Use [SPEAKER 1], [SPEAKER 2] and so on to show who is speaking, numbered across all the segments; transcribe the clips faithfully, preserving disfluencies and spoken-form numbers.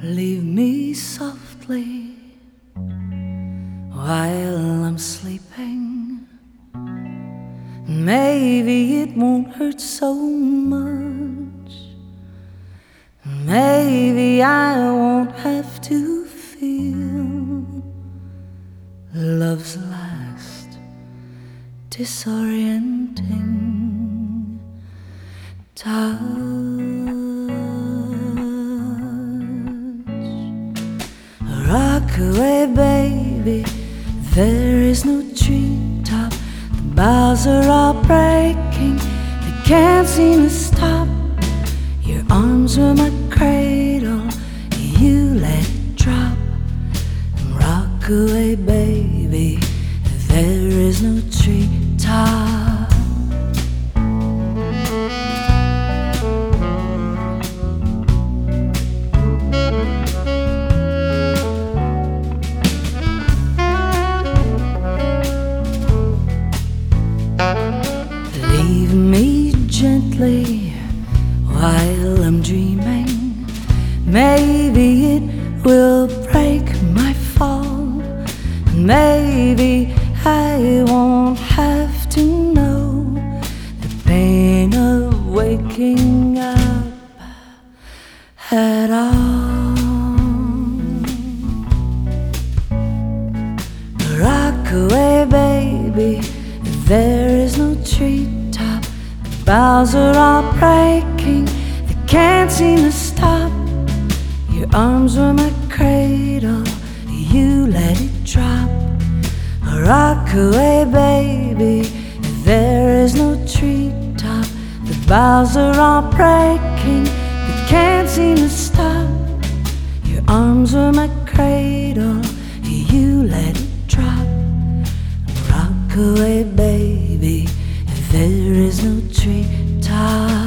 [SPEAKER 1] Leave me softly while I'm sleeping. Maybe it won't hurt so much. Maybe I won't have to feel love's last disorienting touch. Rock away, baby, there is no treetop. The boughs are all breaking, they can't seem to stop. Your arms were my cradle, you let it drop. And rock away, baby, there is no treetop. Leave me gently while I'm dreaming. Maybe it will break my fall. Maybe I won't have to know the pain of waking up at all. Rock away, baby, there is no treetop. The boughs are all breaking, they can't seem to stop. Your arms were my cradle, you let it drop. Rock away, baby, there is no treetop. The boughs are all breaking, they can't seem to stop. Your arms were my cradle, you let it drop. Rock away, baby, there is no treetop.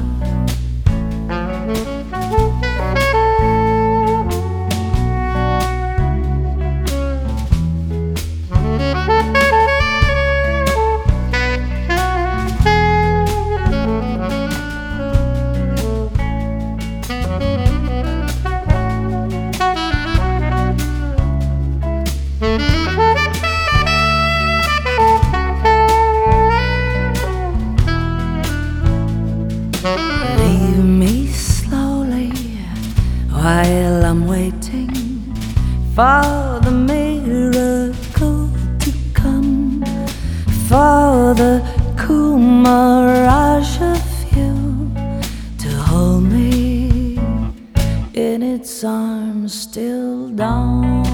[SPEAKER 1] Leave me slowly while I'm waiting for the miracle to come, for the cool mirage of you to hold me in its arms till dawn.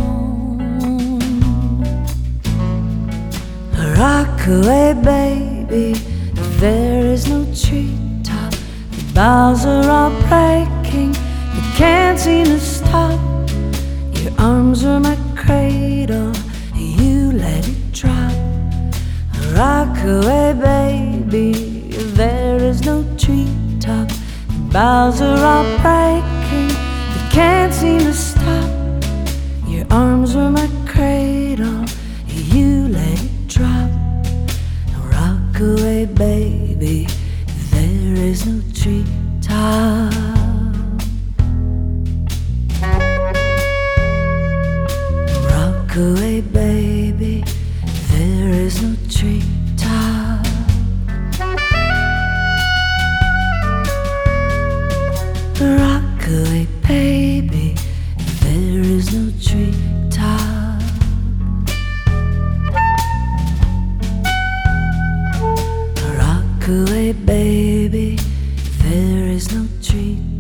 [SPEAKER 1] Rock away, baby, there is no treetop. The boughs are all breaking, they can't seem to stop. Your arms were my cradle, you let it drop. Rock away, baby, there is no treetop. The boughs are all breaking, they can't seem to stop. Your arms were my cradle, you let it drop. Rock away, baby, there is no treetop. Rock away, baby, there is no treetop. Rock away, baby, there is no treetop. Rock away, baby, there is no treetop.